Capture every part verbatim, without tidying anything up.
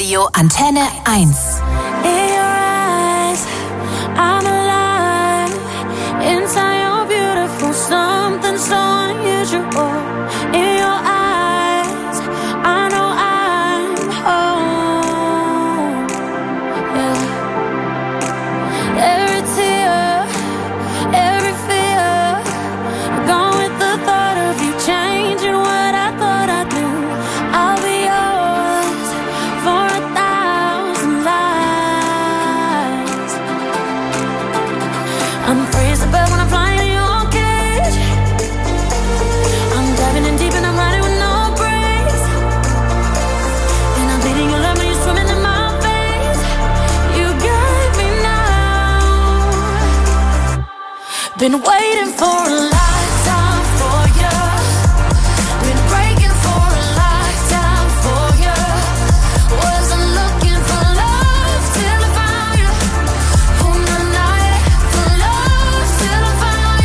Hitradio Antenne eins. In your eyes, I'm alive. Inside you're beautiful, something so unusual. In your eyes, I know I'm home. Yeah. Every tear, every fear, gone with the thought of you changing what I thought I knew. I'll be yours for a thousand lives. I'm free as a bird when I'm flying in your cage. I'm diving in deep and I'm riding with no brakes. And I'm bleeding your love when you're swimming in my veins. You got me now. Been waiting for a lifetime for you. Been breaking for a lifetime for you. Wasn't looking for love till I found you. On the night for love till I found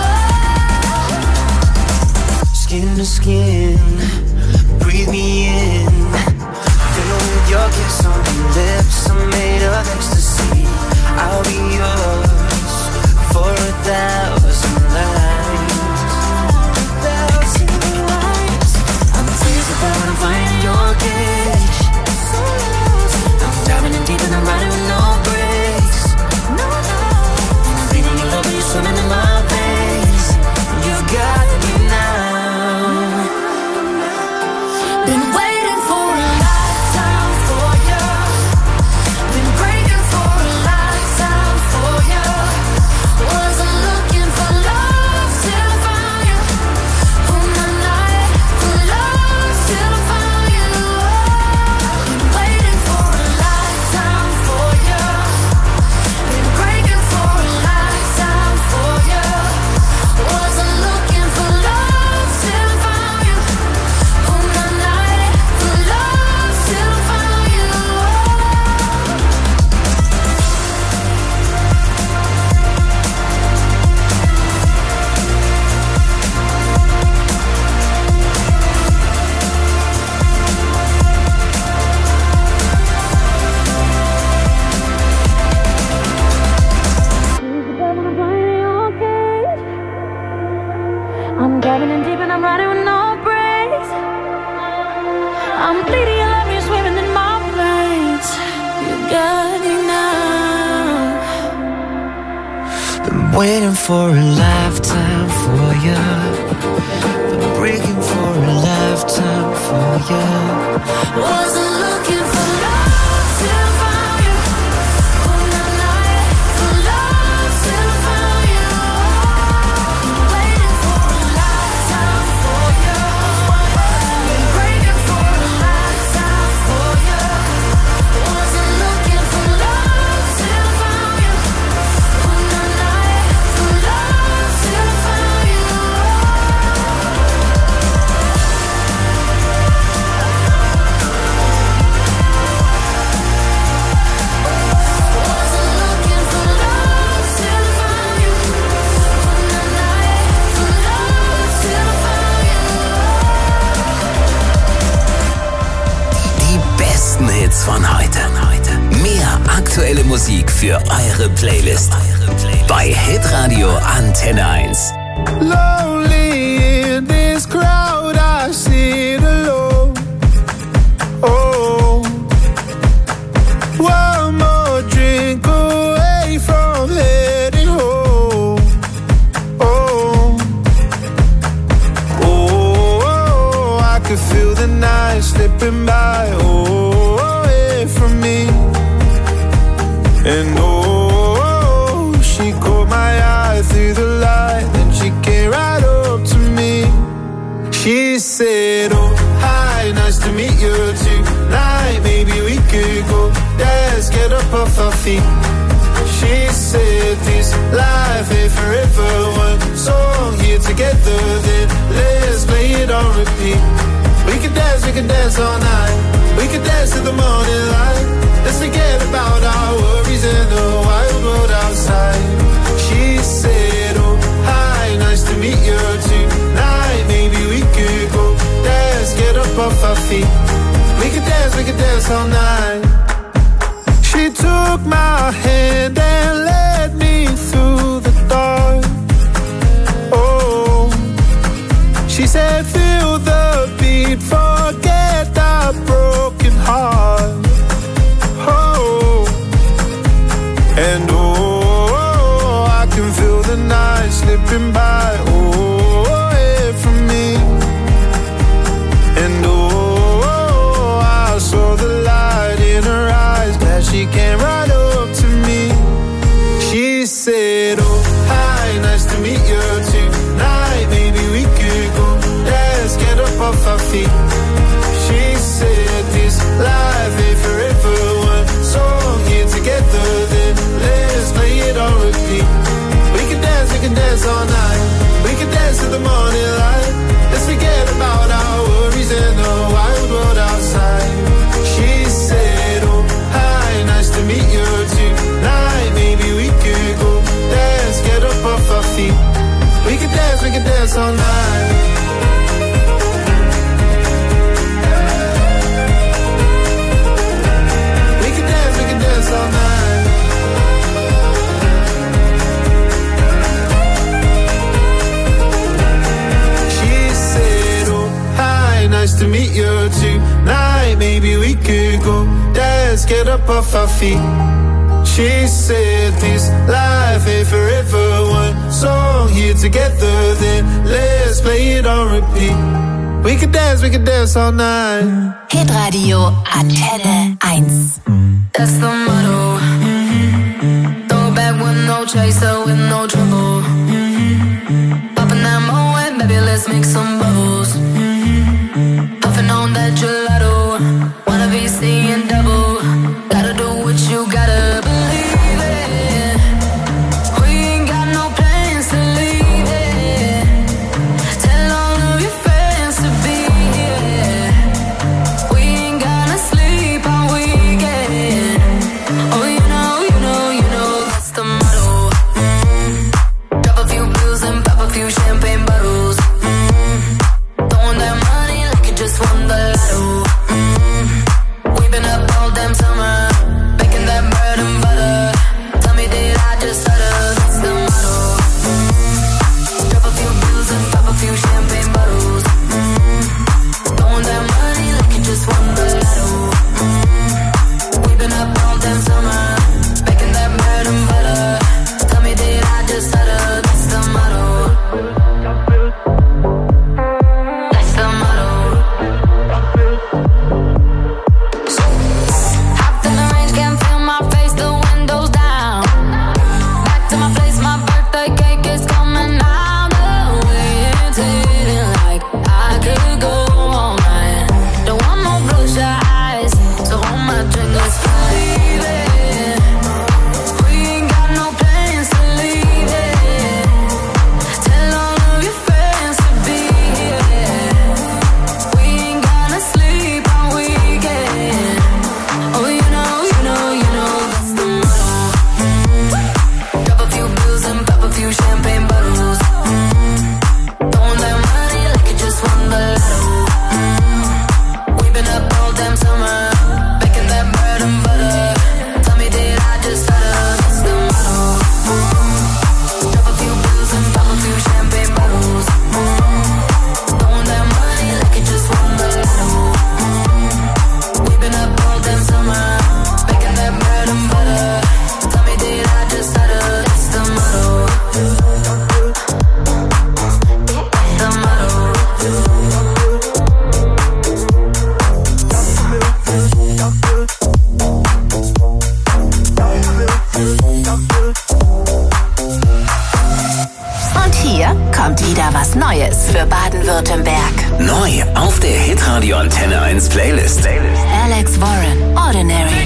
you. Skin to skin, breathe me in. Fill with your kiss on your lips, I'm made of ecstasy. I'll be yours for a thousand lives. Thousand lives. I'm free as a bird when I'm flying in your cage. I'm diving in deep and I'm riding with no brakes. No, no. And I'm bleeding your love when you're swimming in my veins. You've got me now. Been waiting for a lifetime for you. Been breaking for a lifetime for you. Wasn't looking for love till I found you. On the night for love till I found you. Been waiting for a lifetime for you. Been breaking for a lifetime for you. Wasn't looking for love till I found you. On the night for love till I found you. I'm diving in deep and I'm riding with no brakes. I'm bleeding your love, you're swimming in my veins. You got me now. Been waiting for a lifetime for you. Been breaking for a lifetime for you. Wasn't looking for love till I found you. On the night for love till I found you. Been waiting for a lifetime for you. Been breaking for a lifetime for you. Wasn't looking for love till I found you. On the night for love till I found you. Wasn't looking for love till I found you. On the night for love till I found you. Die besten Hits von heute. Mehr aktuelle Musik für eure Playlist. Bei Hitradio Antenne eins. Lonely in this crowd, I sit alone. Oh, one more drink away from heading home. Oh, oh, oh, I could feel the night slipping by. Oh, away from me. And oh, she caught my eye through the light, then she came right up to me. She said, oh, hi, nice to meet you tonight. Maybe we could go dance, get up off our feet. She said, this life ain't forever. One song here together, then let's play it on repeat. We could dance, we could dance all night. We could dance to the morning light. Let's forget about our worries in the wild world outside. She said, oh, hi, nice to meet you tonight. Maybe we could go dance, get up off our feet. We could dance, we could dance all night. said, feel the beat, forget that broken heart. Oh, and oh, I can feel the night slipping by. Oh, away from me. And oh, I saw the light in her eyes, that she came right up to me. She said, oh, hi, nice to meet you tonight. Maybe we could go, let's get up off our feet. She said, this life ain't forever. One song here together, then let's play it on repeat. We can dance, we can dance all night. We can dance to the morning light. Let's forget about our worries and the wild world outside. She said, oh, hi, nice to meet you tonight. Maybe we could go, let's get up off our feet. We can dance, we can dance all night. We can dance, we can dance all night. She said, oh, hi, nice to meet you tonight. Maybe we could go, let's get up off our feet. She said, this life ain't forever. One song here together, then let's play it on repeat. We can dance, we can dance all night. Hitradio Antenne eins. That's the motto. Throw back with no chaser, with no trouble. Popping that moe, baby, let's make some bubbles. Puffing on that gelato. Wanna be seeing double. Gotta do what you gotta believe it. We ain't got no plans to leave it. Tell all of your friends to be here. We ain't gonna sleep all weekend. Oh, you know, you know, you know that's the motto. Mm-hmm. Drop a few bills and pop a few champagne bottles. Mm-hmm. Throwing that money like you just won the lotto. Mm-hmm. We've been up all damn summer. That bread and butter. Tell me, did I just stutter? That's the motto. Mm-hmm. Drop a few bills and pop a few champagne bottles. Mm-hmm. Throwing that money like you just won the lotto. Mm-hmm. We've been up all damn summer, making that bread and butter. Tell me, did I just stutter? That's the motto. That's the motto. Hopped in the range, can't feel my face, the windows down. Back to my place, my birthday cake is coming out. The way it's hitting like I could go all night. Don't want no bloodshot eyes, so hold my drink, let's leave it. We ain't got no plans to leave it. Tell all of your friends to be here. We ain't gonna sleep all weekend. Oh, you know, you know, you know that's the motto. Mm-hmm. Drop a few bills and pop a few champagne bottles. Mm-hmm. Throwing that money like you just won the lotto. Mm-hmm. We've been up all damn summer, making that bread and butter. Tell me, did I just stutter? That's the motto. Mm-hmm. Drop a few bills and pop a few champagne bottles. Mm-hmm. Throwing that money like you just won the lotto. Mm-hmm. We've been up all damn summer, making that bread and butter. Tell me, did I just stutter? That's the motto. That's the motto. Und hier kommt wieder was Neues für Baden-Württemberg. Neu auf der Hitradio Antenne eins Playlist. Alex Warren, Ordinary.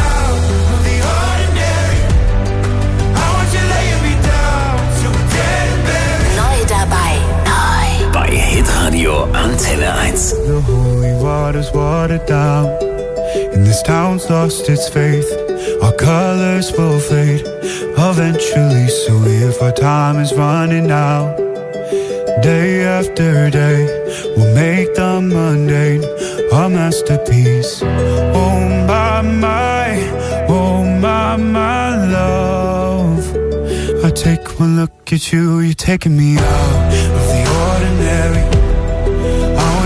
Neu dabei, neu. Bei Hitradio Antenne eins. The holy water's watered down, and this town's lost its faith. Our colors will fade eventually, so if our time is running out, day after day, we'll make the mundane our masterpiece. Oh my, my, oh my, my love, I take one look at you, you're taking me out of the ordinary.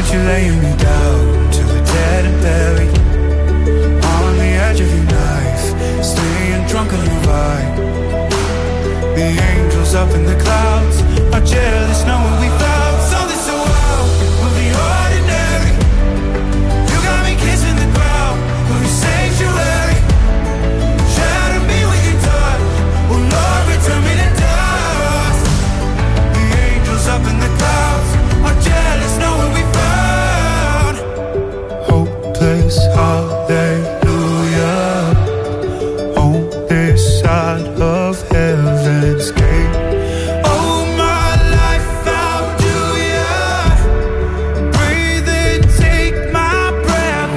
want you laying me down till we're dead and buried. On the edge of your knife, staying drunk on your vibe. The angels up in the clouds are jealous knowing we found something so wild. We'll be ordinary. You got me kissing the ground. We'll be sanctuary. Shatter me with your touch. Oh Lord, return me to dust. The angels up in the clouds are jealous knowing we found hopeless hallelujah on this side of heaven's gate. Oh my life, how do ya breathe and take my breath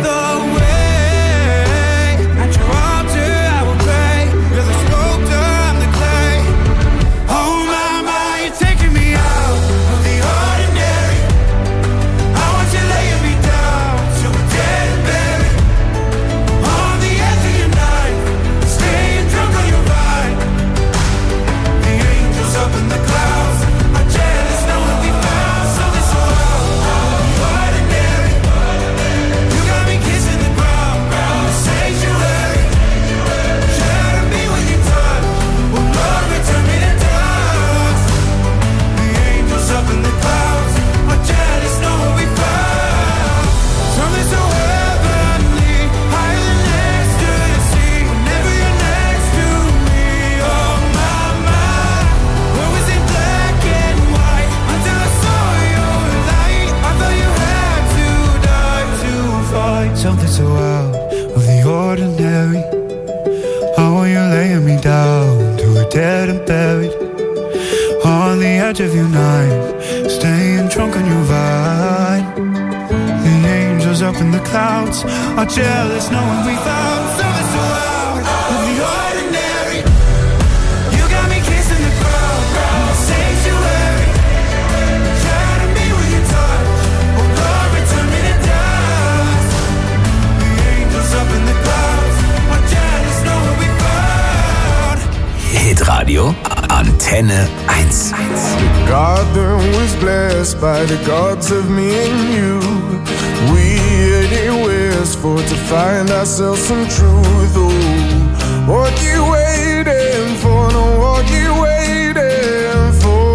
away? At your altar I will pray. You're the sculptor, I'm the clay. Oh my, my, you're taking me out of the ordinary. I want you laying me down till we're dead and buried. On the edge of your knife, staying drunk on your ride. The angels up in the clouds are jealous knowing we found something so ordinary. You got me kissing the ground, the sanctuary. Shatter me with your touch. Oh Lord, return me to dust. The angels up in the clouds are jealous knowing we found something so heavenly, higher than ecstasy. Whenever you're next to me, oh my, my. Where was it black and white until I saw your light? I thought you had to die to fight something so out of the ordinary. How are you laying me down till we're dead and buried? On the edge of your knife, staying drunk on your vine. The angels up in the clouds are jealous knowing we found something so out of the ordinary. You got me kissing the ground, the sanctuary. Shatter me with your touch. Oh Lord, return me to dust. The angels up in the clouds are jealous knowing we found. Hitradio Antenne eins. The garden was blessed by the gods of me and you. We anywheres for to find ourselves some truth. Oh, what you waiting for? No, what you waiting for?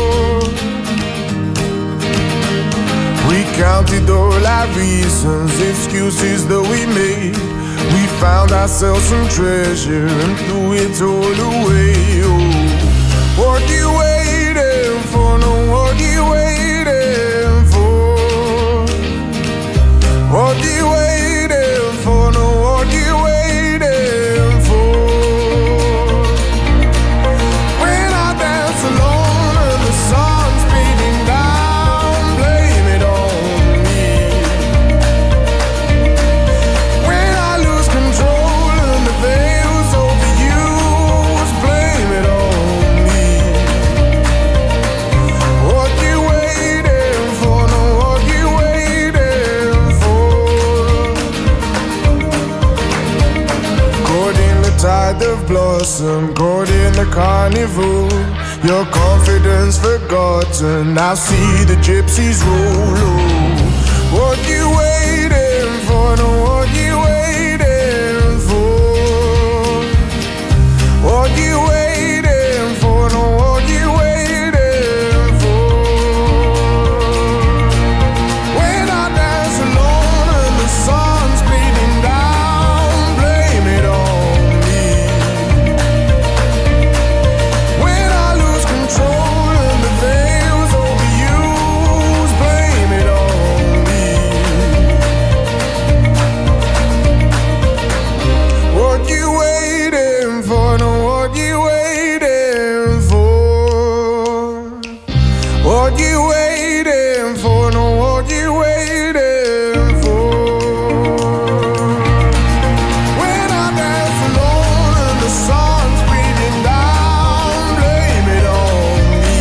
We counted all our reasons, excuses that we made. We found ourselves some treasure and threw it all away. Oh, what you waiting for? No, what you waiting for? What you waiting for? No, what you waiting for? When I dance alone and the sun's beating down, blame it on me. When I lose control and the veil's overused, blame it on me. What you waiting for? No, what you waiting for? Caught in the tide of blossom, caught in the carnival. Your confidence forgotten, now see the gypsies roll. Oh, what you waiting for? No, what you waiting for? What you waiting for? No, what you waiting for? When I dance alone and the sun's beating down, blame it on me. When I lose control and the veil's overused, blame it on me. What you waiting for? No, what you waiting for? What you waiting for? No, what you waiting for? When I dance alone and the sun's beating down, blame it on me.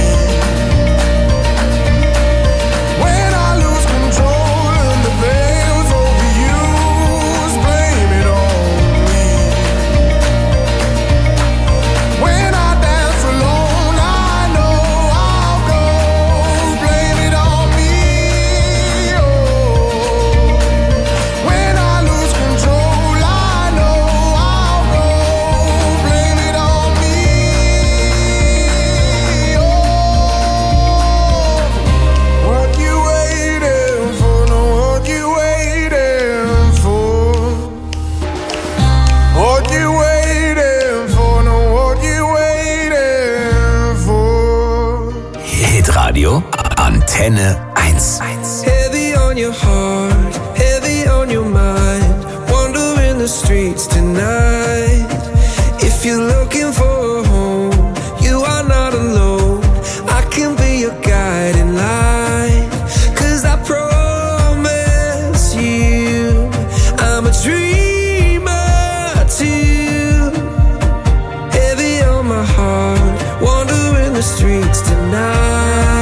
When I lose control and the veil's overused, blame it on me. When I dance alone, I know I'll go. Blame Hitradio Antenne eins. Heavy on your heart, heavy on your mind. Wandering the streets tonight. If you're looking for a home, you are not alone. I can be your guiding light. Cause I promise you, I'm a dreamer too. Heavy on my heart, wandering the streets tonight.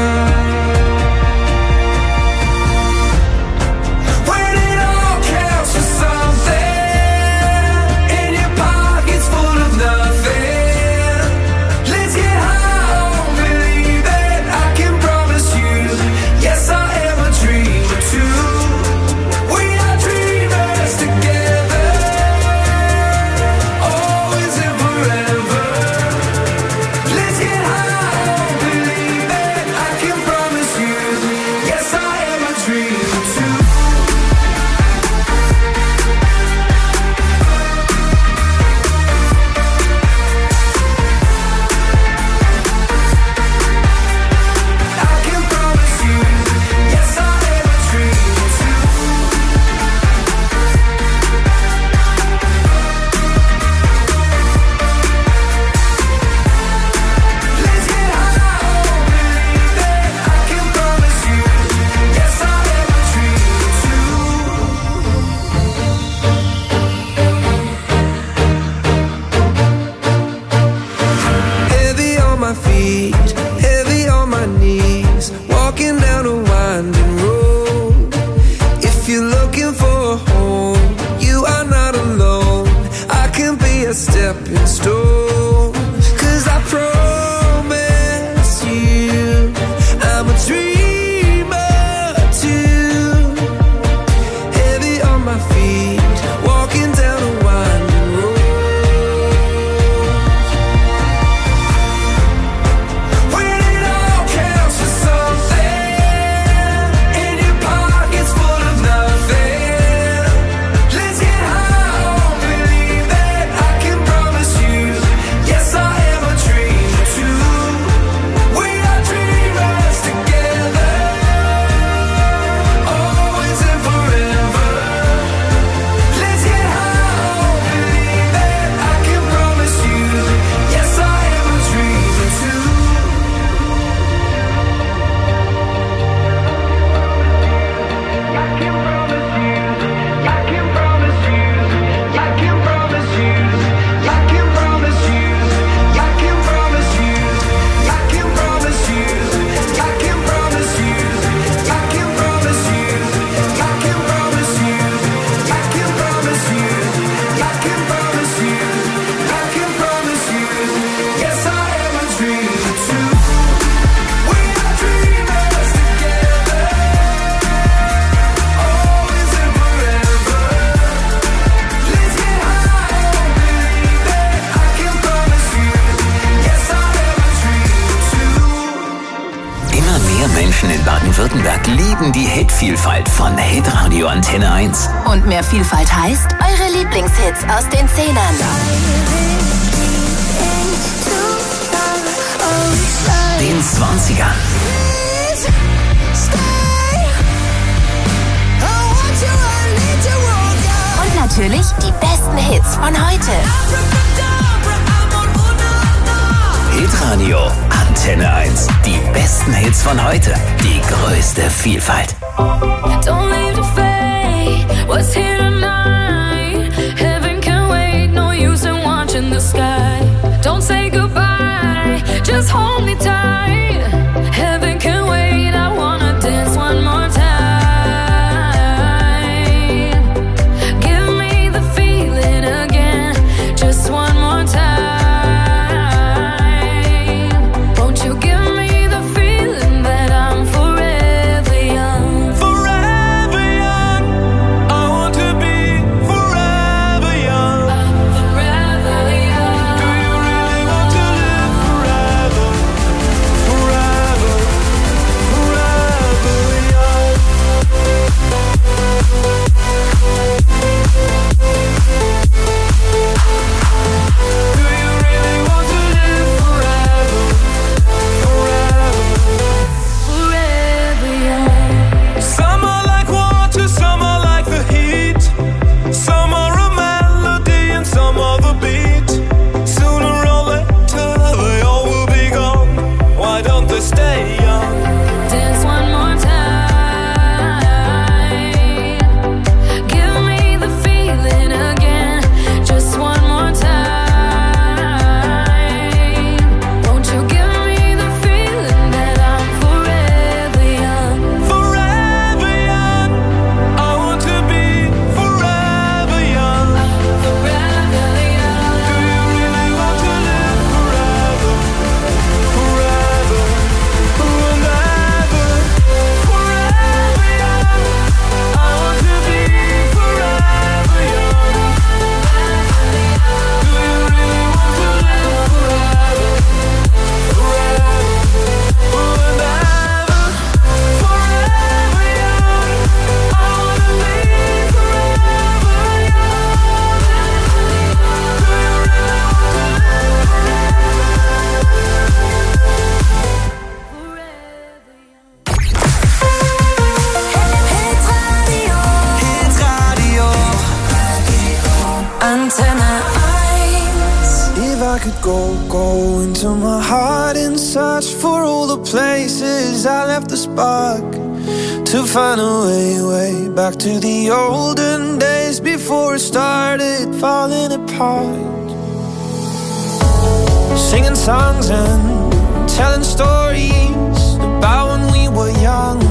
Baden-Württemberg lieben die Hitvielfalt von Hitradio Antenne eins. Und mehr Vielfalt heißt eure Lieblingshits aus den Zehnern. Den zwanzigern. Und natürlich die besten Hits von heute. Hitradio Antenne eins. Die besten Hits von heute. Die größte Vielfalt. Don't leave the fate, what's here tonight? Heaven can wait, no use in watching the sky. Don't say goodbye, just hold me tight. Heaven can wait, I wanna dance one more time. Give me the feeling again, just one more time. Won't you give me the feeling that I'm forever young? Forever young, I want to be forever young. I'm forever young. I could go, go into my heart and search for all the places I left the spark, to find a way, way back to the olden days before it started falling apart. Singing songs and telling stories about when we were young,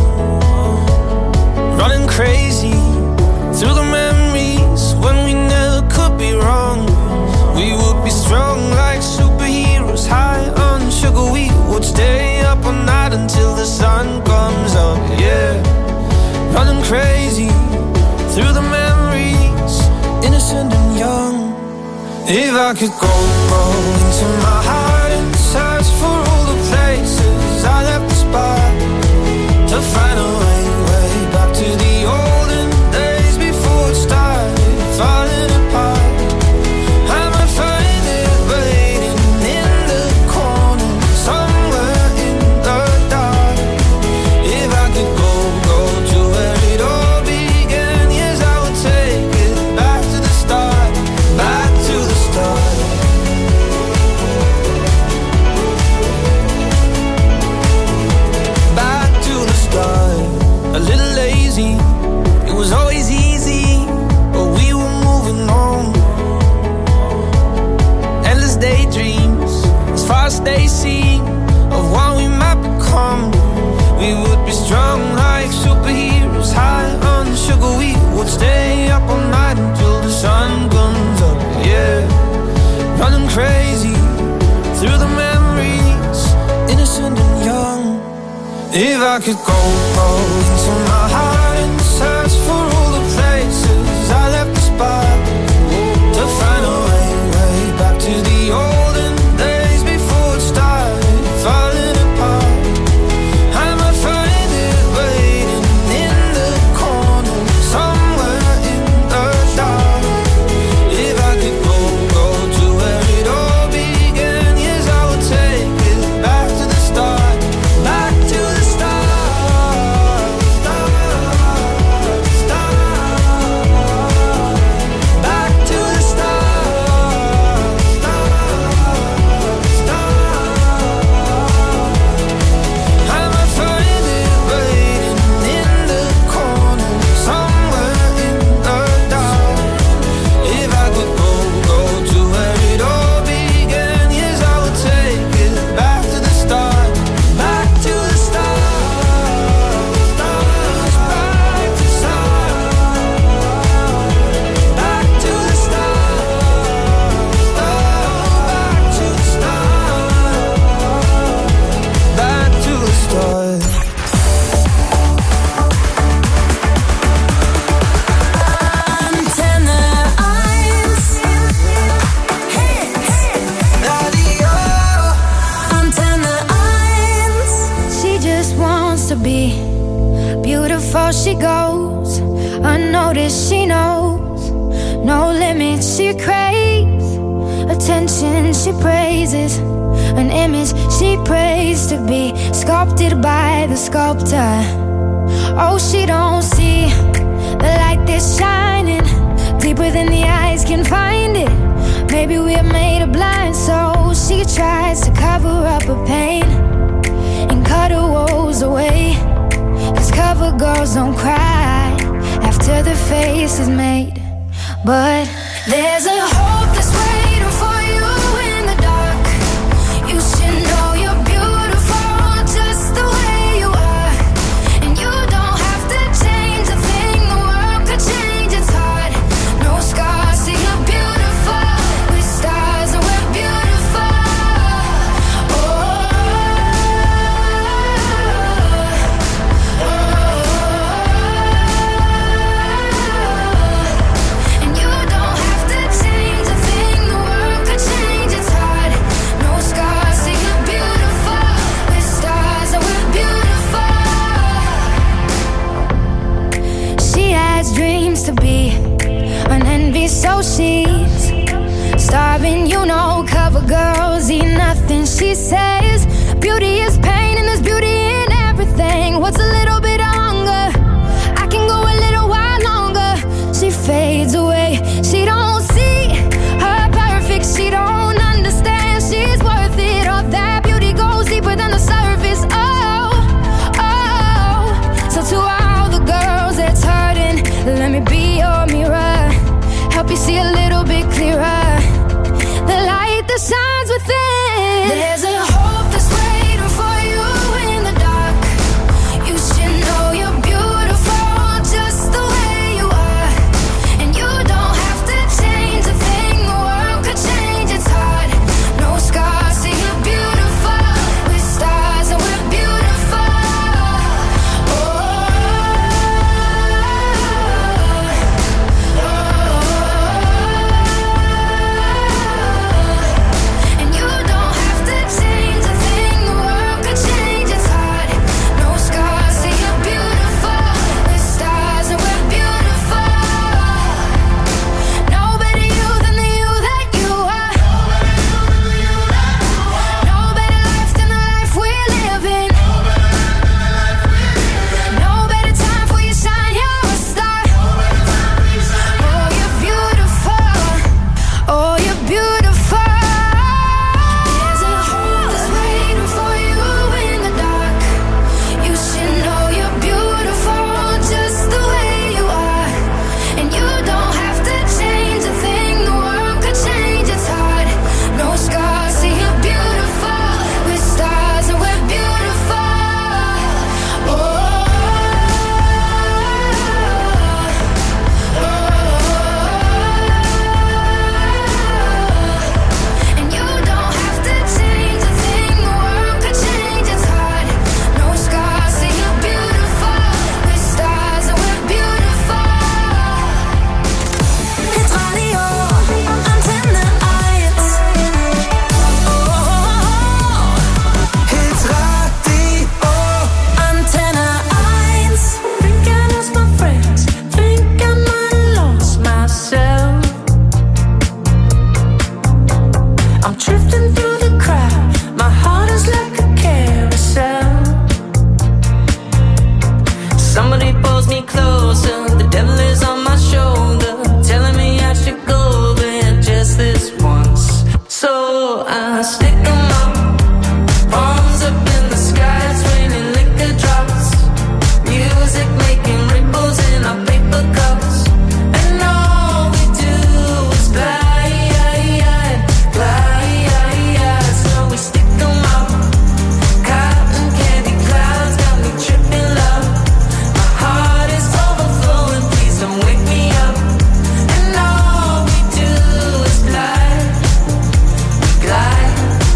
running crazy through the memories when we never could be wrong. We would be strong like superheroes, high on sugar. We would stay up all night until the sun comes up, yeah. Running crazy through the memories, innocent and young. If I could go, go into my heart and search for all the places I left the spot, to find a way, way back to the olden days before it started falling apart. I might find it waiting in the corner, somewhere in the dark. If I could go, go to where it all began, yes, I would take it back to the start, back to the start. Back to the start. A little lazy, it was always easy, but we were moving on. Endless daydreams, as far as they see, of what we might become. We would be strong like superheroes, high on sugar. We would stay up all night until the sun comes up, yeah. Running crazy through the memories, innocent and young. If I could go, go into my heart and search for all the places I left the spot, to find a way, way back to the olden days before it started falling apart. I might find it waiting in the corner, somewhere in the dark. If I could go, go to where it all began, yes, I would take it back to the start, back to the start, start, start, back to the start, start, start. I might find it waiting in the corner, somewhere in the dark. If I could go, go to where it all began, yes, I would take it back to the start, back to the start, start, back to start, back to the start, start, back to the start, back to the start. Antenne eins. Radio. Antenne eins. She just wants to be beautiful. She goes unnoticed. She knows no limits. She craves attention. She praises an image she prays to be sculpted by the sculptor. Oh, she don't see the light that's shining deeper than the eyes can find it. Maybe we're made of blind, so she tries to cover up her pain and cut her woes away. 'Cause cover girls don't cry after the face is made. But there's a hope that's waiting for you in the dark. You should know you're beautiful just the way you are. And you don't have to change a thing, the world could change its heart. No scars, see you're beautiful. With stars and we're beautiful. Oh, oh, oh. And you don't have to change a thing, the world could change its heart. No scars, see you're beautiful. With stars and we're beautiful. She has dreams to be an envy, so she's starving. You know, cover girls eat nothing. She says beauty is pain and there's beauty in everything. What's a little bit of hunger? I can go a little while longer. She fades away. She don't see her perfect. She don't understand. closer. The devil is on my shoulder, telling me I should go there just this once. So I stick 'em up, palms up in the sky, it's raining liquor drops, music making ripples in our paper cups, and all we do is glide, glide. So we stick 'em up, cotton candy clouds got me tripping love. My heart is overflowing, please don't wake me up. And all we do is glide, glide.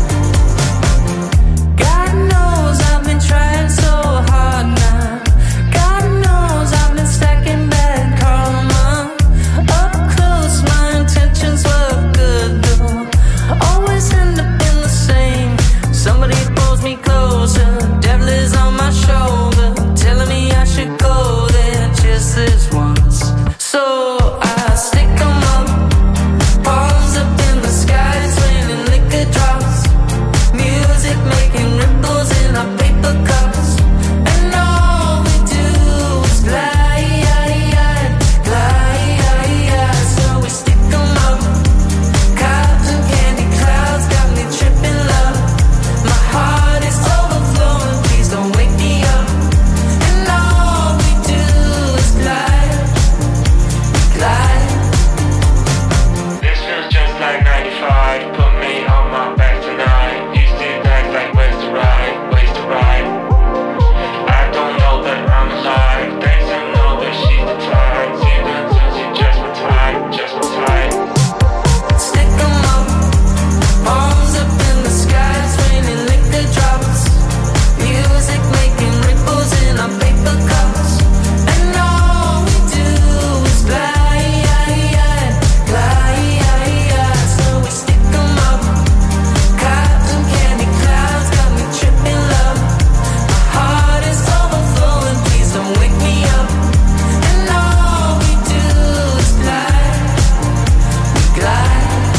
God knows I've been trying so hard now. God knows I've been stacking bad karma. Up close, my intentions were good though. Always end up in the same. Somebody pulls me closer, devil is on my shoulder, telling me I should go there just this once. So I stick 'em up, palms up in the sky, it's raining liquor drops, music making ripples in our paper cups, and all we do is glide, glide. So we stick 'em up, cotton candy clouds got me tripping love. My heart is overflowing, please don't wake me up. And all we do is glide, glide. This feels just like ninety-five. Put me on my back tonight. Used to act like ways to ride, ways to ride. I don't know that I'm alive. Thanks, I know that she's the type. Even until she just my type, just my type. Stick 'em up, palms up in the sky, it's raining liquor drops, music making ripples in our paper cups, and all we do is glide, glide. So we stick 'em up, cotton candy clouds got me tripping love. My heart is overflowing, please don't wake me up. And all we do is glide, glide.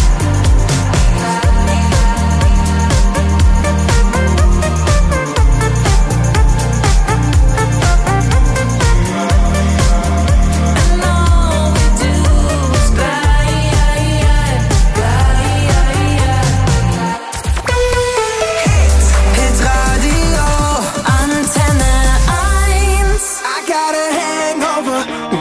And all we do is glide, glide. Hit Radio. Antenne eins. I got a hangover.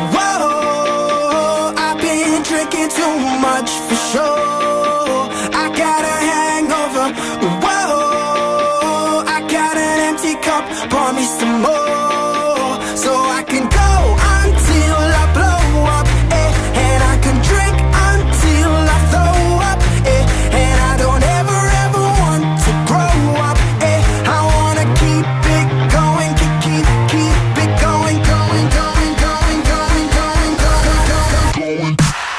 Whoa, I've been drinking too much for sure. I got a hangover. Whoa, I got an empty cup. Pour me some more, so I can go until I blow up. Eh, and I can drink until I throw up. Eh, and I don't ever ever want to grow up. Eh, I wanna keep it going, keep keep keep it going, going, going, going, going, going, going, going, going.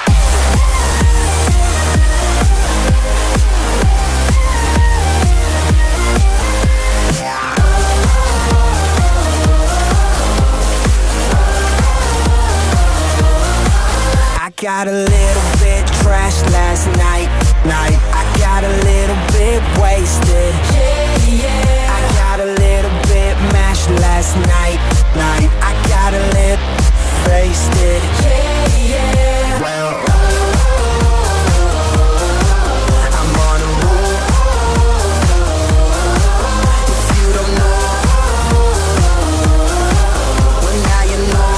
I got a little bit trashed last night, night. I got a little bit wasted. Yeah, yeah. I got a little bit mashed last night, night. I got a little wasted. Yeah, yeah. Well, I'm on a roll. If you don't know, well now you know.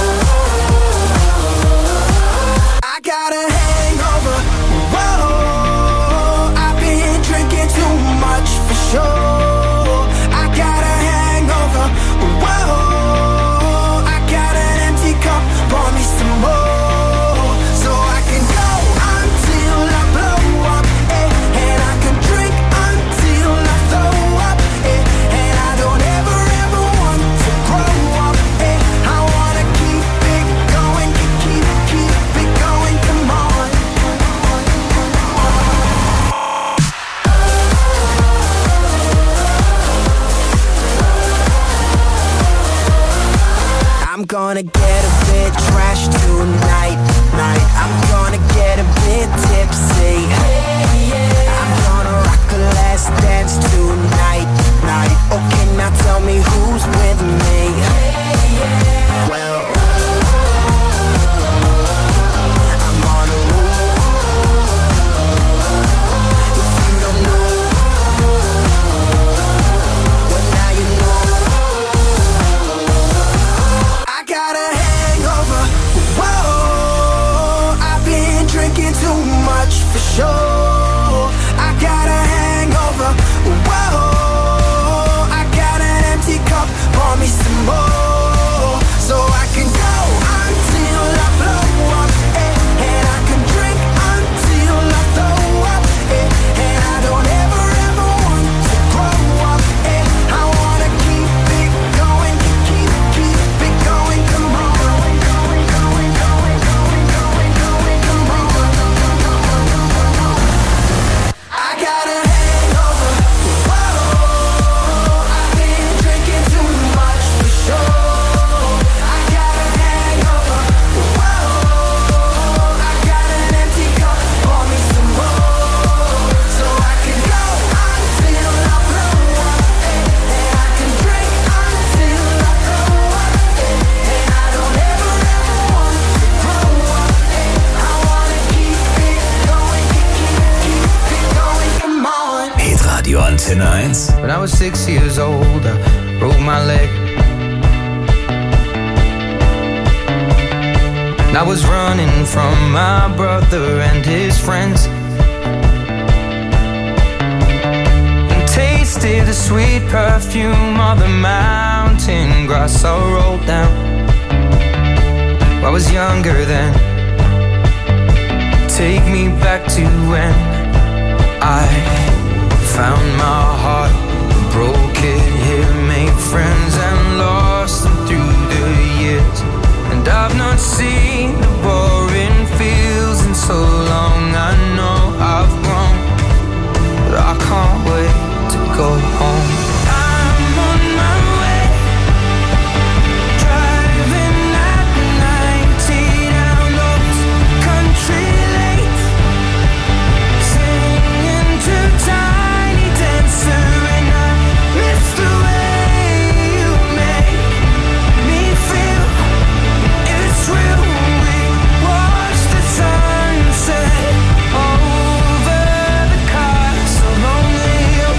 I got a hangover. Whoa, I've been drinking too much for sure. I got a hangover. Whoa, I got an empty cup. Pour me some more, so I can go until I blow up. Eh, and I can drink until I throw up. Eh, and I don't ever ever want to grow up. Eh, I wanna keep it going, keep keep keep it going. Come on. I'm gonna get a bit trashed tonight, night. I'm gonna get a bit tipsy. I'm gonna rock the last dance tonight, night. Okay, now tell me who's with me. Well, Antenne eins. When I was six years old, I broke my leg. And I was running from my brother and his friends, and tasted the sweet perfume of the mountain grass I rolled down. I was younger then. Take me back to when I found my heart, broke it here, made friends and lost them through the years. And I've not seen the boring fields in so long. I know I've grown, but I can't wait to go home. I'm on my way, driving at ninety down those country lanes, singing to Tiny Dancer, and I miss the way you make me feel. It's real. We watch the sunset over the castle on the hill.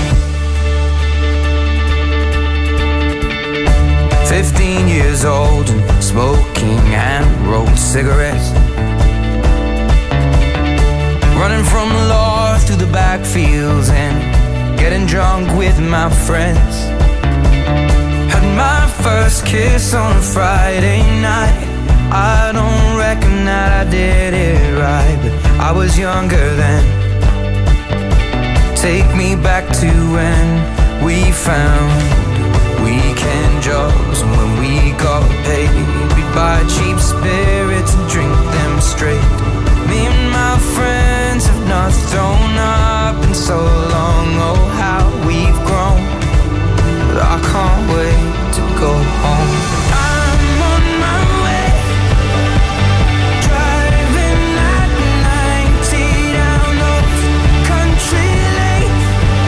Fifteen years old and smoking and rolled cigarettes, running from the law through the backfields and getting drunk with my friends. Had my first kiss on a Friday night. I don't reckon that I did it right, but I was younger then. Take me back to when we found weekend jobs, and when we got paid, we'd buy cheap spirits and drink them straight. Me and my friends have not thrown up in so long. Oh, how we've grown, but I can't wait to go home. I'm on my way, driving at ninety down those country lanes,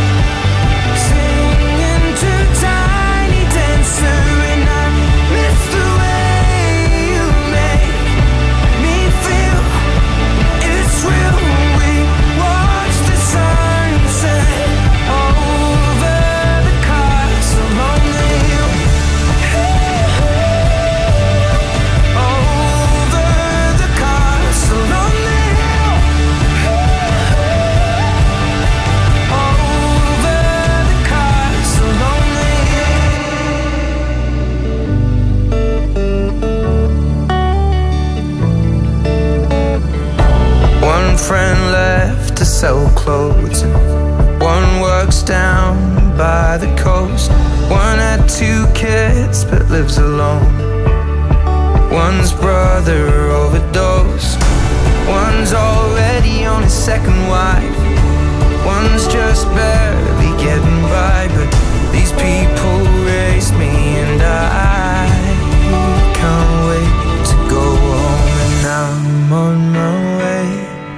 singing to Tiny Dancer, and I miss the way you make me feel. It's real. We watch the sunset over the castle on the hill. Over the castle on the hill. Over the castle on the hill. One friend left to sell clothes, and one works down by the coast. One had two kids but lives alone. One's brother overdosed. One's already on his second wife. One's just barely getting by, but these people raised me, and I can't wait to go home. And I'm on my way.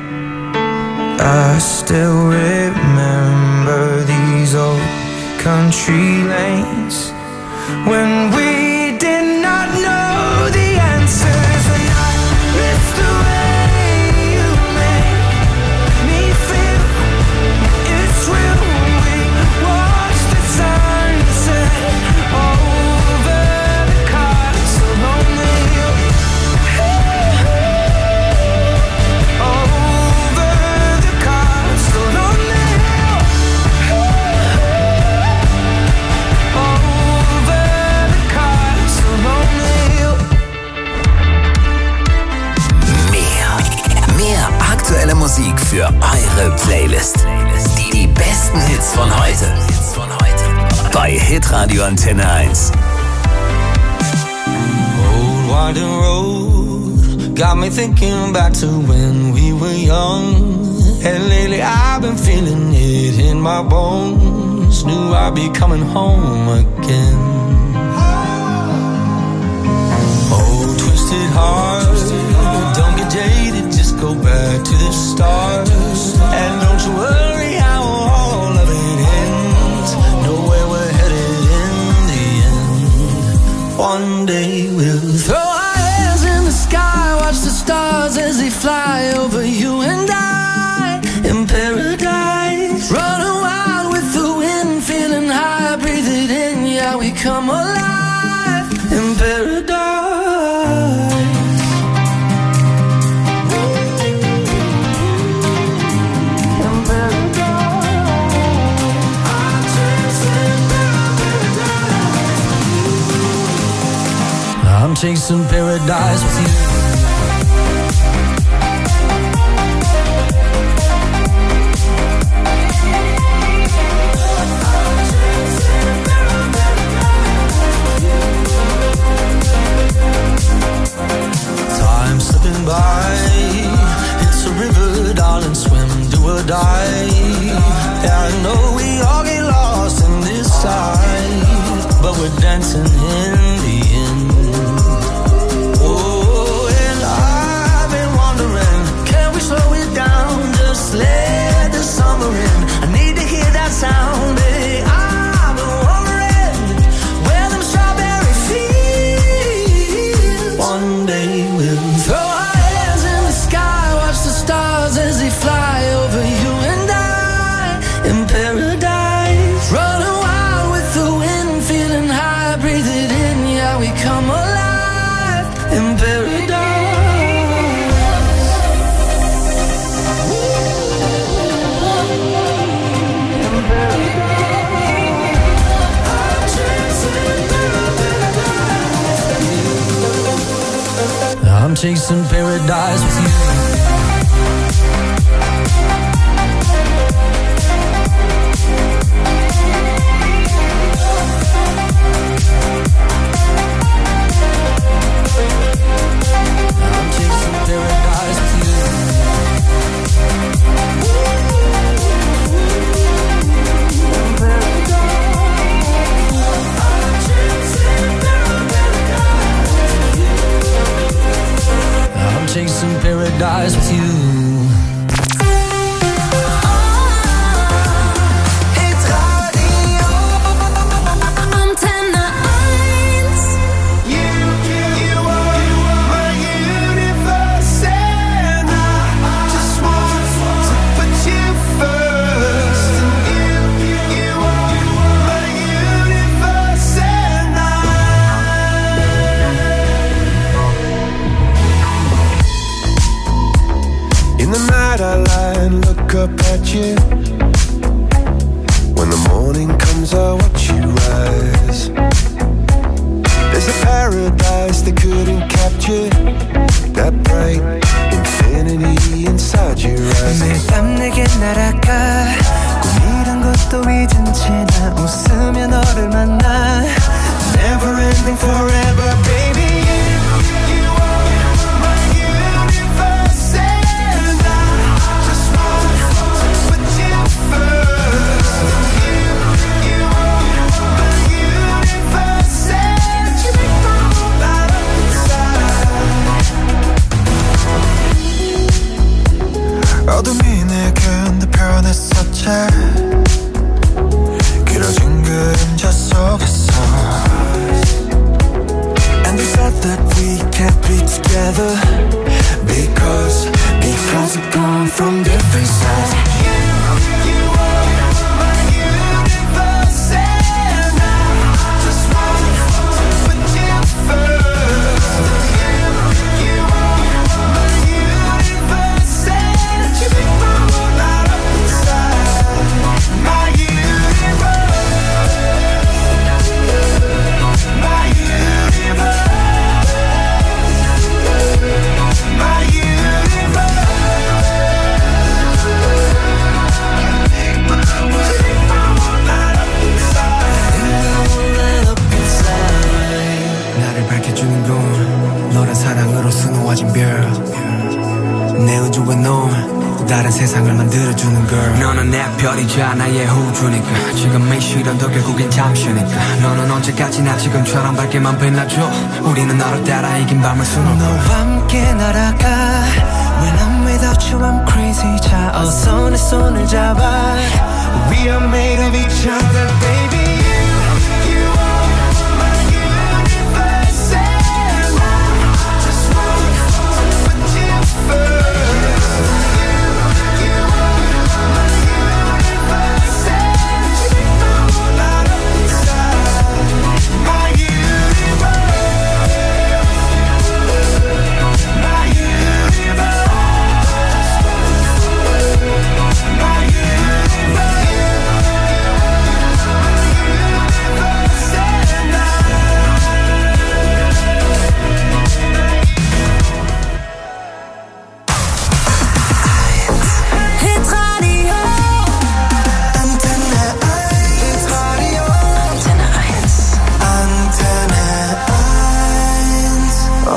I still remember these old country lanes when we did not know the answers, and I miss the way you make me feel. It's real. We watch the sunset over the castle on the hill. Over the castle on the hill. Over the castle on the hill. Mehr, mehr aktuelle Musik für eure Playlist. Die, die besten Hits von heute. Bei Hitradio Antenne eins. Old winding road got me thinking back to when we were young. And lately I've been feeling it in my bones. Knew I'd be coming home again. Oh, twisted heart, don't get jaded, just go back to the start. And don't you worry how all of it ends. Know where we're headed in the end. One day we'll throw our hands in the sky, watch the stars as they fly over you and I in paradise. Running wild with the wind, come alive in paradise. I'm chasing paradise with you. Time slipping by, it's a river, darling, swim, do or die. Yeah, I know we all get lost in this life, but we're dancing in the end. Let the summer in. I need to hear that sound. Hey, I've been wondering where them strawberry fields. One day we'll throw our hands in the sky, watch the stars as they fly over you and I in paradise. Running wild with the wind, feeling high, breathe it in. Yeah, we come alive in paradise. I'm chasing paradise with you. I'm chasing paradise with you. I'm chasing paradise with you. Look up at you. When the morning comes, I watch you rise. There's a paradise they couldn't capture, that bright infinity inside your eyes. 매일 밤 내게 날아가 꿈이란 것도 잊은 채 나 웃으며 너를 만나. Never ending forever baby. 어둠이 내겐 늘 변했었지. 길어진 그림자 속에서. And we said that we can't be together Because, because we've gone from different sides. You, you are my universe and I just want to put you first. You, you are my universe and you make my world light up inside. My universe, my universe. 사랑으로 수놓아진 별 내 우주와 넌 다른 세상을 만들어주는 girl. 너는 내 별이자 나의 호주니까 지금의 시련도 결국엔 잠시니까 너는 언제까지나 지금처럼 밝게만 빛나줘. 우리는 너를 따라 이긴 밤을 수놓고 너와 함께 날아가. When I'm without you I'm crazy. 자 어서 내 손을 잡아. We are made of each other baby. My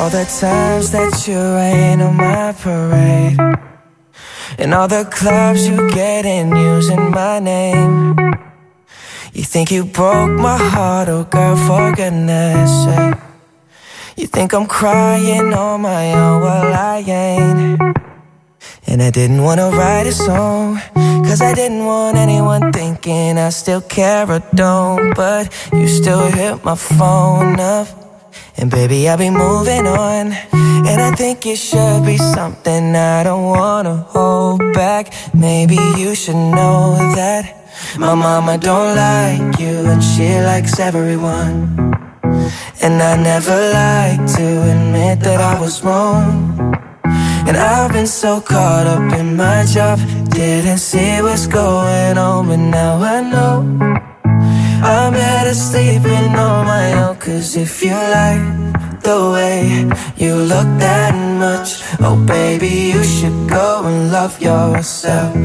all the times that you rain on my parade, and all the clubs you get in using my name. You think you broke my heart, oh girl, for goodness sake. You think I'm crying on my own, well I ain't. And I didn't wanna write a song, cause I didn't want anyone thinking I still care or don't. But you still hit my phone up, and baby I'll be moving on. And I think it should be something I don't wanna hold back. Maybe you should know that my mama don't like you, and she likes everyone. And I never like to admit that I was wrong. And I've been so caught up in my job, didn't see what's going on. But now I know I'm better sleeping on my own. Cause if you like the way you look that much, oh baby, you should go and love yourself.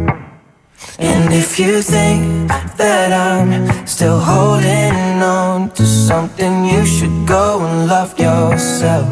And if you think that I'm still holding on to something, you should go and love yourself.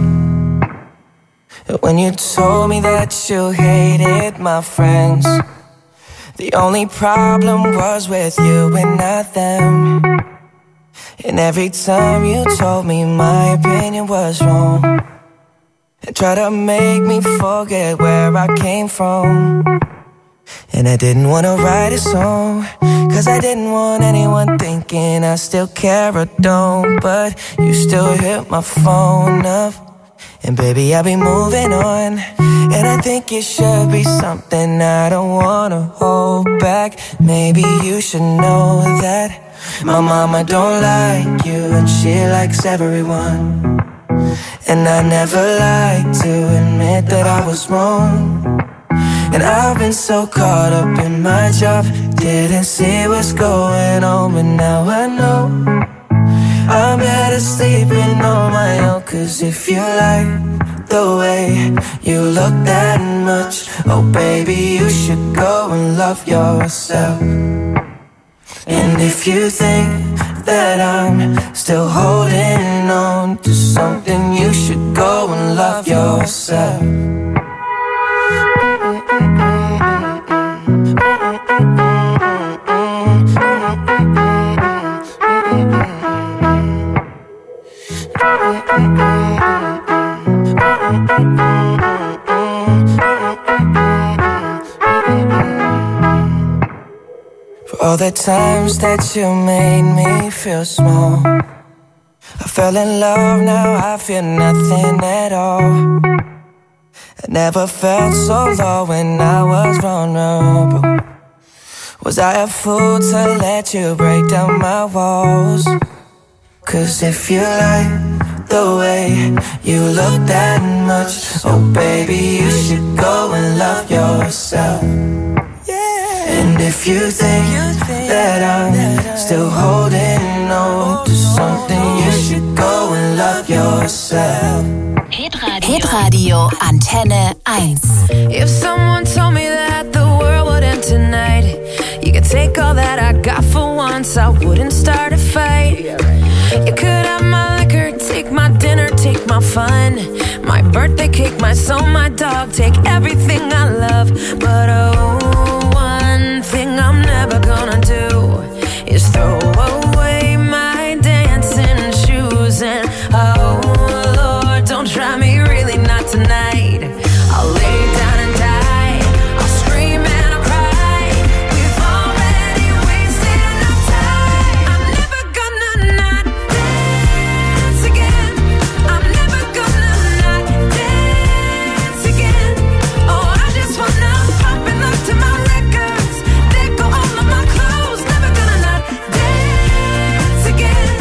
When you told me that you hated my friends, the only problem was with you and not them. And every time you told me my opinion was wrong, and tried to make me forget where I came from. And I didn't wanna write a song, cause I didn't want anyone thinking I still care or don't. But you still hit my phone up, and baby I'll be moving on. And I think it should be something I don't wanna hold back. Maybe you should know that my mama don't like you, and she likes everyone. And I never like to admit that I was wrong. And I've been so caught up in my job, didn't see what's going on. But now I know I'm better sleeping on my own. Cause if you like the way you look that much, oh baby, you should go and love yourself. And if you think that I'm still holding on to something, you should go and love yourself. For all the times that you made me feel small, I fell in love, now I feel nothing at all. I never felt so low when I was vulnerable. Was I a fool to let you break down my walls? Cause if you like the way you look that much, oh baby, you should go and love yourself. And if you think that I'm still holding on to something, you should go and love yourself. Hitradio Antenne eins. If someone told me that the world would end tonight, you could take all that I got for once, I wouldn't start a fight. You could have my liquor, take my dinner, take my fun, my birthday cake, my soul, my dog, take everything I love. But oh, one thing I'm never gonna do is throw away my dancing shoes. And oh Lord, don't try me, really not tonight. I'll lay down and die, I'll scream and I'll cry. We've already wasted enough time. I'm never gonna not dance again. I'm never gonna not dance again. Oh, I just wanna pop and look to my records. There go all of my clothes. Never gonna not dance again.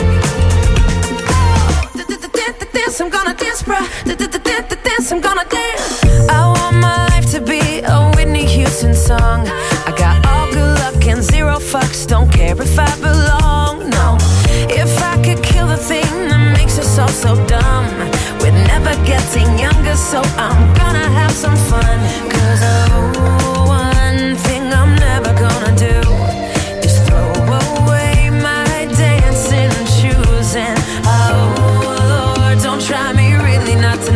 Oh, dance, I'm gonna dance, bruh. Dance, I'm gonna dance. I want my life to be a Whitney Houston song. I got all good luck and zero fucks. Don't care if I belong, no. If I could kill the thing that makes us all so dumb, we're never getting younger, so I'm gonna have some fun. Cause oh, one thing I'm never gonna do is throw away my dancing shoes. And oh Lord, don't try me, really not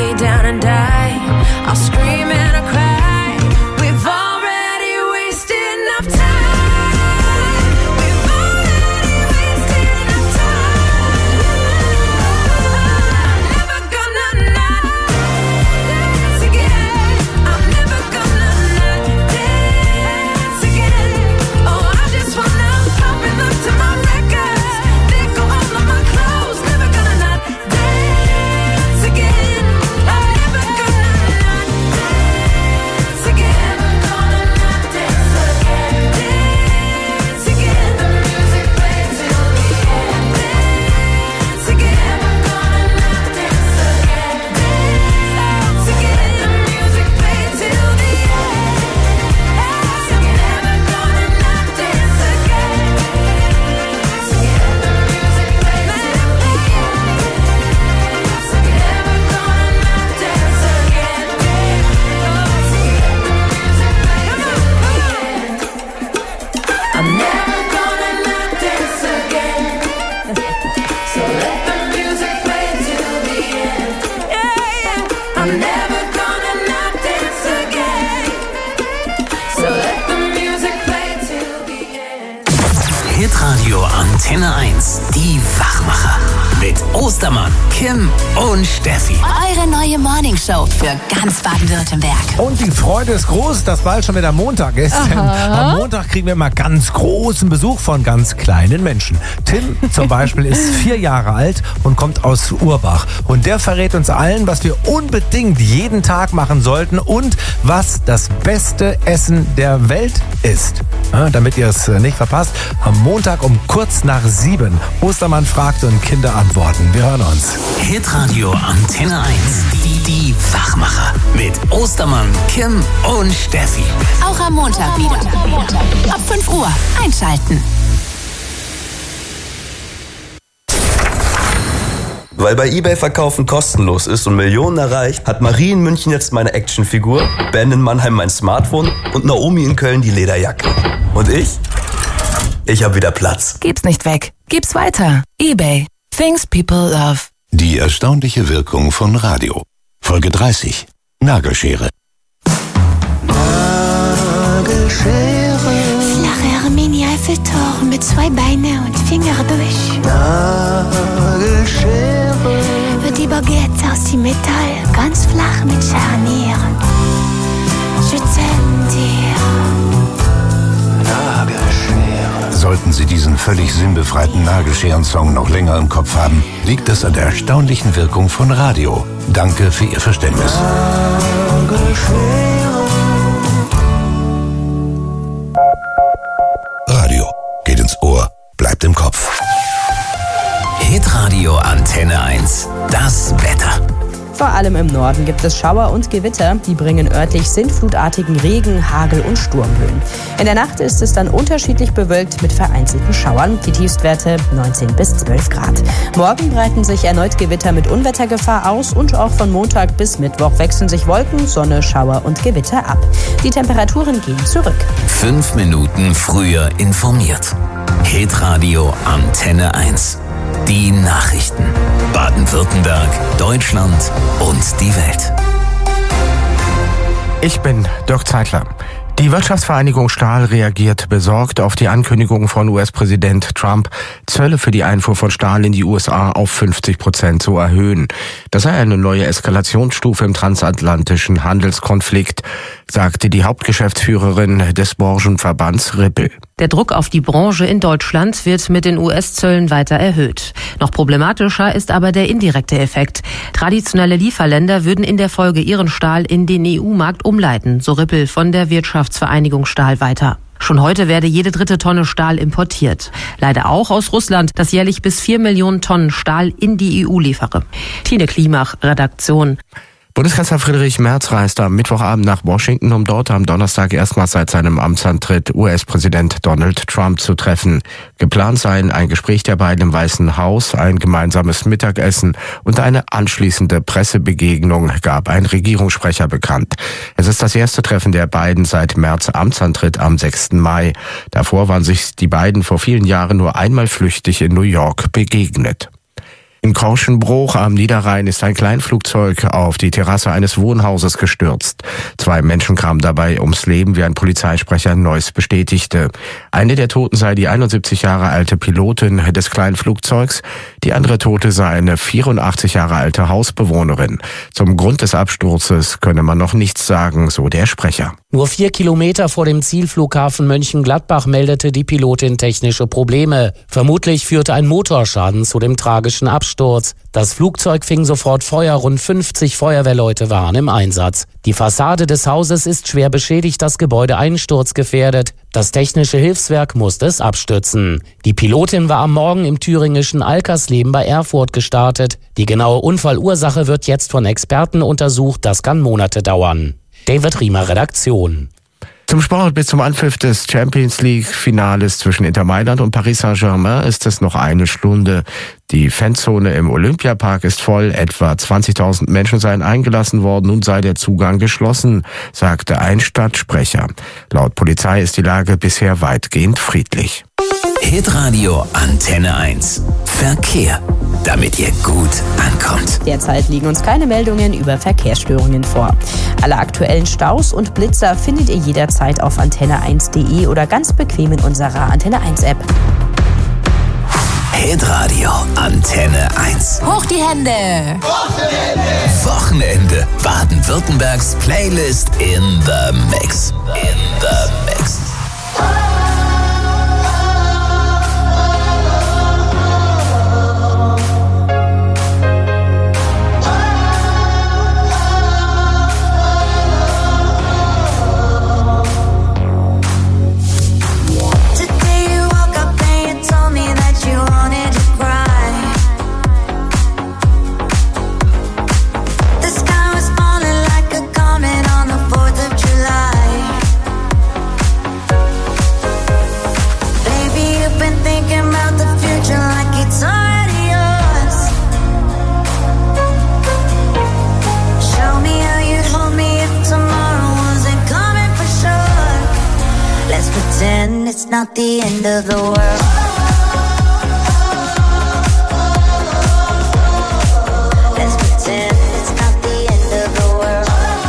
me down and die. I'll scream and I'll cry. We've already wasted enough time. We've already wasted enough time. Never gonna not dance again. I'm never gonna not dance again. Oh, I just wanna pop and look to my records. They go all of my clothes. Never gonna not dance again. I'm never gonna not dance again. Gonna not dance again. Dance again. The music plays till the end. Dance again. Gonna not dance again. Dance again. The music plays till the end. I'm never gonna not dance again. Dance again. The music plays till the end. I'm never gonna not dance again. So let the music play till the end. Yeah, yeah. I'm never gonna not dance again. So let the music play till the end. Hitradio Antenne eins. Die Wachmacher. Mit Ostermann, Kim und Steffi. Eure neue Morningshow für ganz Baden-Württemberg. Und die Freude ist groß, dass bald schon wieder Montag ist. Denn am Montag kriegen wir mal ganz großen Besuch von ganz kleinen Menschen. Tim zum Beispiel ist vier Jahre alt und kommt aus Urbach. Und der verrät uns allen, was wir unbedingt jeden Tag machen sollten und was das beste Essen der Welt ist. Ja, damit ihr es nicht verpasst, am Montag um kurz nach sieben. Ostermann fragt und Kinder antworten. Wir hören uns. Hitradio Antenne eins. Die, die Wachmacher. Mit Ostermann, Kim und Steffi. Auch am Montag wieder. Ab fünf Uhr einschalten. Weil bei eBay Verkaufen kostenlos ist und Millionen erreicht, hat Marie in München jetzt meine Actionfigur, Ben in Mannheim mein Smartphone und Naomi in Köln die Lederjacke. Und ich? Ich hab wieder Platz. Gib's nicht weg. Gib's weiter. eBay. Things people love. Die erstaunliche Wirkung von Radio. Folge dreißig. Nagelschere. Flache Mini-Eiffeltoren mit zwei Beinen und Finger durch. Wird die Baguette aus dem Metall, ganz flach mit Scharnieren. Je t'aime dir. Sollten Sie diesen völlig sinnbefreiten Nagelscheren-Song noch länger im Kopf haben, liegt es an der erstaunlichen Wirkung von Radio. Danke für Ihr Verständnis. Radio geht ins Ohr, bleibt im Kopf. Hitradio Antenne eins. Das Wetter. Vor allem im Norden gibt es Schauer und Gewitter. Die bringen örtlich sintflutartigen Regen, Hagel und Sturmböen. In der Nacht ist es dann unterschiedlich bewölkt mit vereinzelten Schauern. Die Tiefstwerte neunzehn bis zwölf Grad. Morgen breiten sich erneut Gewitter mit Unwettergefahr aus und auch von Montag bis Mittwoch wechseln sich Wolken, Sonne, Schauer und Gewitter ab. Die Temperaturen gehen zurück. Fünf Minuten früher informiert. Hitradio Antenne eins. Die Nachrichten. Baden-Württemberg, Deutschland und die Welt. Ich bin Dirk Zeitler. Die Wirtschaftsvereinigung Stahl reagiert besorgt auf die Ankündigung von U S-Präsident Trump, Zölle für die Einfuhr von Stahl in die U S A auf fünfzig Prozent zu erhöhen. Das sei eine neue Eskalationsstufe im transatlantischen Handelskonflikt, sagte die Hauptgeschäftsführerin des Branchenverbands Rippel. Der Druck auf die Branche in Deutschland wird mit den U S-Zöllen weiter erhöht. Noch problematischer ist aber der indirekte Effekt. Traditionelle Lieferländer würden in der Folge ihren Stahl in den E U-Markt umleiten, so Rippel von der Wirtschaftsvereinigung Stahl weiter. Schon heute werde jede dritte Tonne Stahl importiert. Leider auch aus Russland, das jährlich bis vier Millionen Tonnen Stahl in die E U liefere. Tine Klimach, Redaktion. Bundeskanzler Friedrich Merz reist am Mittwochabend nach Washington, um dort am Donnerstag erstmals seit seinem Amtsantritt U S-Präsident Donald Trump zu treffen. Geplant seien ein Gespräch der beiden im Weißen Haus, ein gemeinsames Mittagessen und eine anschließende Pressebegegnung, gab ein Regierungssprecher bekannt. Es ist das erste Treffen der beiden seit Merz Amtsantritt am sechsten Mai. Davor waren sich die beiden vor vielen Jahren nur einmal flüchtig in New York begegnet. In Korschenbruch am Niederrhein ist ein Kleinflugzeug auf die Terrasse eines Wohnhauses gestürzt. Zwei Menschen kamen dabei ums Leben, wie ein Polizeisprecher Neuss bestätigte. Eine der Toten sei die einundsiebzig Jahre alte Pilotin des Kleinflugzeugs. Die andere Tote sei eine vierundachtzig Jahre alte Hausbewohnerin. Zum Grund des Absturzes könne man noch nichts sagen, so der Sprecher. Nur vier Kilometer vor dem Zielflughafen Mönchengladbach meldete die Pilotin technische Probleme. Vermutlich führte ein Motorschaden zu dem tragischen Absturz. Das Flugzeug fing sofort Feuer, rund fünfzig Feuerwehrleute waren im Einsatz. Die Fassade des Hauses ist schwer beschädigt, das Gebäude einsturzgefährdet. Das technische Hilfswerk musste es abstützen. Die Pilotin war am Morgen im thüringischen Alkersleben bei Erfurt gestartet. Die genaue Unfallursache wird jetzt von Experten untersucht, das kann Monate dauern. David Riemer, Redaktion. Zum Sport: bis zum Anpfiff des Champions League Finales zwischen Inter Mailand und Paris Saint-Germain ist es noch eine Stunde. Die Fanzone im Olympiapark ist voll. Etwa zwanzigtausend Menschen seien eingelassen worden. Nun sei der Zugang geschlossen, sagte ein Stadtsprecher. Laut Polizei ist die Lage bisher weitgehend friedlich. Hitradio Antenne eins. Verkehr, damit ihr gut ankommt. Derzeit liegen uns keine Meldungen über Verkehrsstörungen vor. Alle aktuellen Staus und Blitzer findet ihr jederzeit auf antenne eins punkt de oder ganz bequem in unserer Antenne eins App. Hitradio Antenne eins. Hoch die Hände! Wochenende! Wochenende. Baden-Württembergs Playlist in the Mix. In the Mix. It's not the end of the world. Let's pretend it's not the end of the world.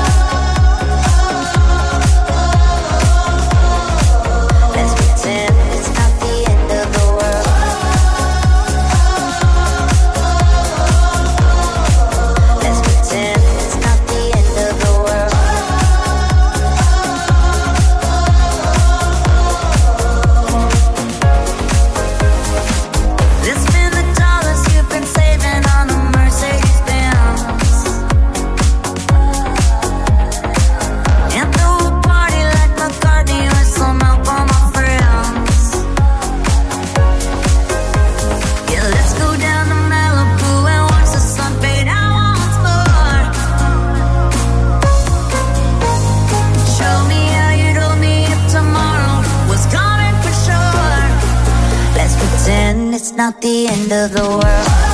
Let's pretend it's not the end of the world. Let's pretend it's not the end of the world. It's not the end of the world.